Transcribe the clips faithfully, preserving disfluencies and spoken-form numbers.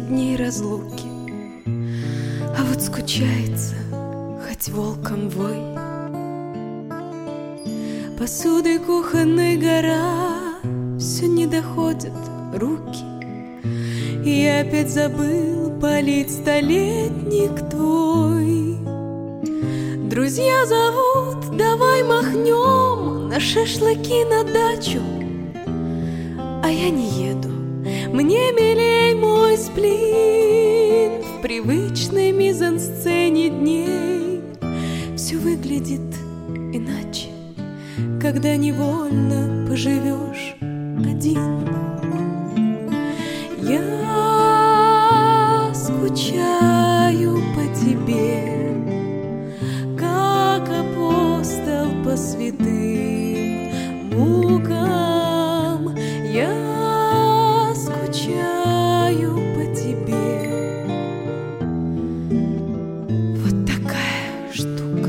десять дней разлуки, а вот скучается, хоть волком вой. Посудой кухонной гора, все не доходят руки, и я опять забыл полить столетник твой. Друзья зовут, давай махнем на шашлыки на дачу, а я не еду, мне милей мой сплин. В привычной мизансцене дней все выглядит иначе, когда невольно поживешь один. Я скучаю по тебе, как апостол по святым мукам. Я скучаю по тебе. Вот такая штука.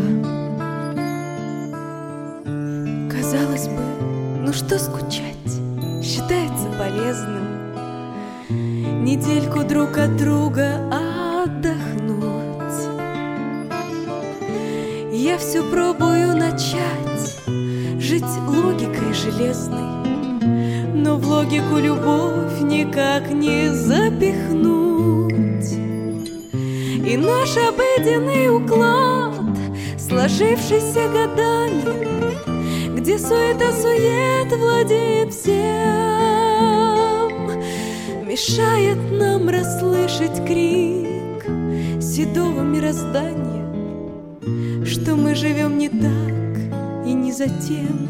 Казалось бы, ну что скучать, считается полезным недельку друг от друга отдохнуть. Я все пробую начать жить логикой железной, но в логику любовь никак не запихнуть. И наш обыденный уклад, сложившийся годами, где суета-сует владеет всем, мешает нам расслышать крик седого мироздания, что мы живем не так и не за тем.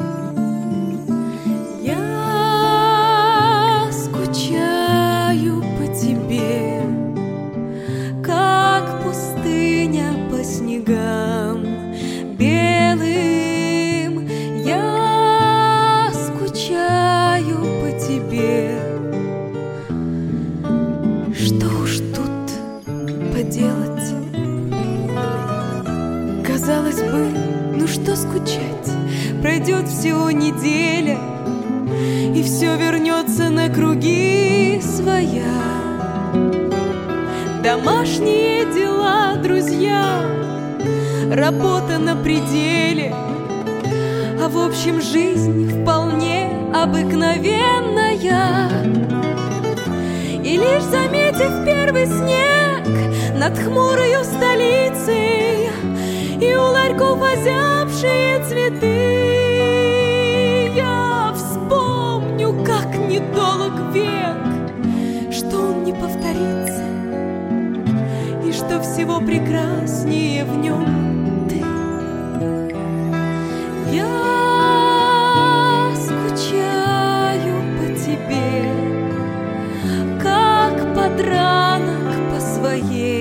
Я скучаю по тебе, как пустыня по снегам белым. Я скучаю по тебе. Что уж тут поделать? Казалось бы, ну что скучать? Пройдет всего неделя, и все вернется на круги своя. Домашние дела, друзья, работа на пределе, а в общем жизнь вполне обыкновенная. И лишь заметив первый снег над хмурою столицей и у ларьков озябшие цветы, я вспомню, как недолг век, что он не повторится, и что всего прекраснее в нем ты. Я скучаю по тебе, как подранок по своей